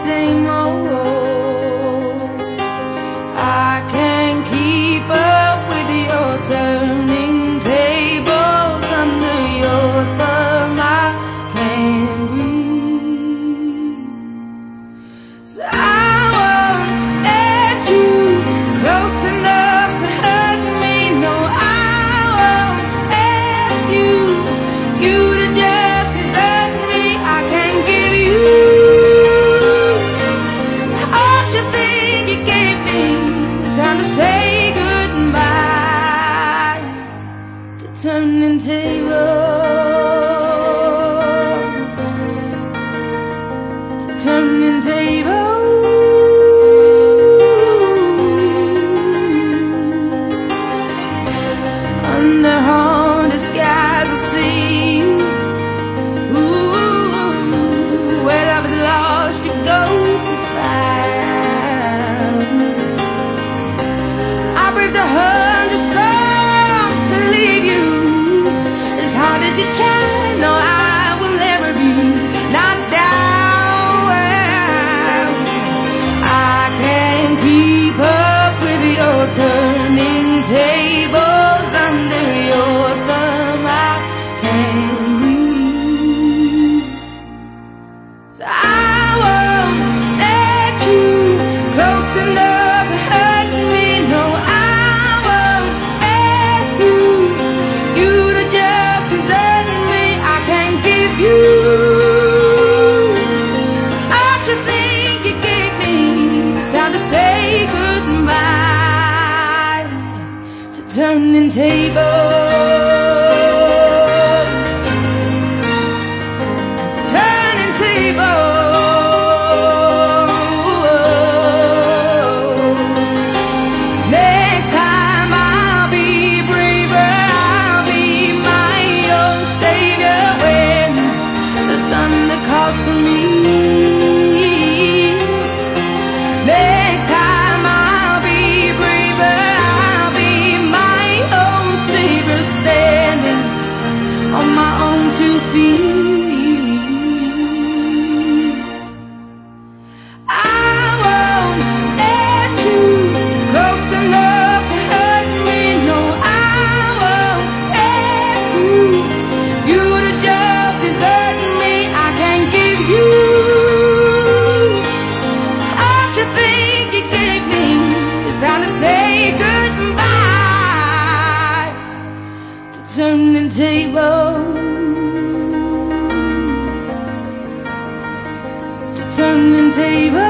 same old. I can't keep up with your turning tables under your thumb. I can't breathe. So I won't let you close enough to hurt me. No, I won't ask you to just desert me. I can't give you all you think you gave me. It's time to say goodbye to turning tables, to turning tables. Under haunted skies I see, ooh, where love is lost, your ghost is found. I braved 100 storms to leave you, as hard as you try. No, I will never be knocked down. I can't keep up with your turning tables under your thumb. I can't breathe. So I won't let you close enough to hurt me. No, I won't ask you to just desert me. I can't give you all you think you gave me. It's time to say goodbye to turning tables, turning tables. Next time I'll be braver, I'll be my own savior when the thunder calls for me. Next time I'll be braver, I'll be my own savior, standing on my own 2 feet. I won't let you close enough to hurt me. No, I won't ask you to just desert me. I can't give you all you think you gave me. It's time to say goodbye to turning tables, to turning tables.